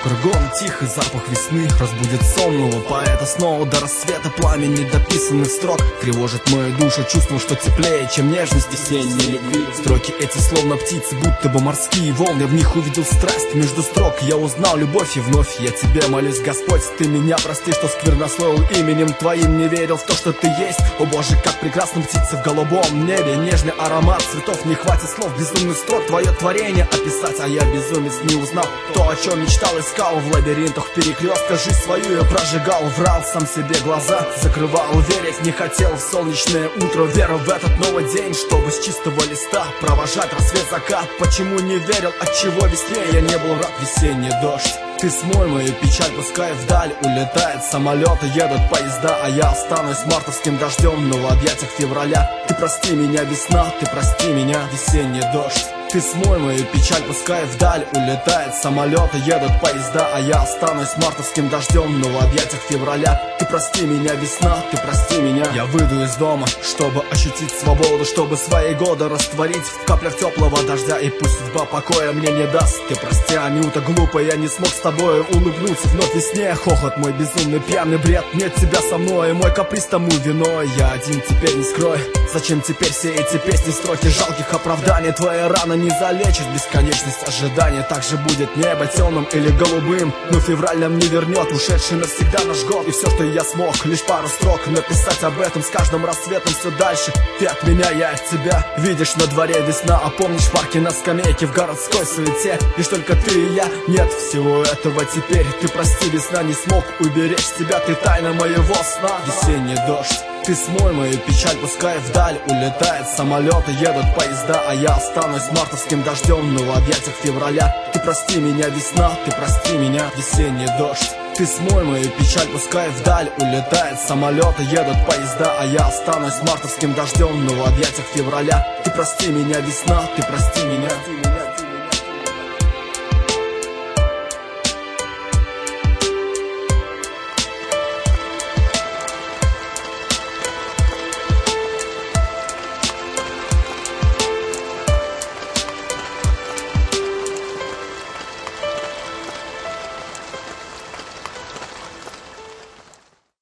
Кругом тихо, запах весны разбудит сонного поэта. Снова до рассвета пламя недописанных строк тревожит мою душу чувством, что теплее, чем нежность весенней любви. Строки эти словно птицы, будто бы морские волны. Я в них увидел страсть между строк. Я узнал любовь, и вновь я тебе молюсь, Господь, ты меня прости, что сквернословил именем твоим, не верил в то, что ты есть. О Боже, как прекрасна птица в голубом небе, нежный аромат цветов, не хватит слов, безумных строк твое творение описать. А я безумец, не узнал то, о чем мечтал, искал в лабиринтах перекрестка. Жизнь свою я прожигал, врал сам себе, глаза закрывал, верить не хотел в солнечное утро, веру в этот новый день, чтобы с чистого листа провожать рассвет, закат. Почему не верил, отчего весне я не был рад? Весенний дождь, ты смой мою печаль, пускай вдаль улетает самолеты, едут поезда, а я останусь мартовским дождем, но в объятиях февраля. Ты прости меня, весна, ты прости меня, весенний дождь. Ты смой мою печаль, пускай вдаль улетает самолеты, едут поезда, а я останусь мартовским дождем, но в объятиях февраля. Ты прости меня, весна, ты прости меня. Я выйду из дома, чтобы ощутить свободу, чтобы свои годы растворить в каплях теплого дождя, и пусть судьба покоя мне не даст. Ты прости, Анюта, глупо, я не смог с тобой улыбнуться вновь весне. Хохот мой безумный, пьяный бред, нет тебя со мной, мой каприз тому виной. Я один теперь не скрой, зачем теперь все эти песни, строки жалких оправданий. Твои раны не залечит бесконечность ожидания. Так же будет небо темным или голубым, но февраль нам не вернет ушедший навсегда наш год. И все, что я смог, лишь пару строк написать об этом. С каждым рассветом все дальше, ты от меня, я от тебя. Видишь, на дворе весна, а помнишь парки на скамейке в городской суете. Лишь только ты и я, нет всего этого теперь. Ты прости, весна, не смог уберечь тебя, ты тайна моего сна. Весенний дождь, ты смой мою печаль, пускай вдаль улетает самолеты, едут поезда, а я останусь мартовским дождем, но в объятиях февраля. Ты прости меня, весна, ты прости меня, весенний дождь. Ты смой мою печаль, пускай вдаль улетает самолеты, едут поезда, а я останусь мартовским дождем, но в объятиях февраля. Ты прости меня, весна, ты прости меня.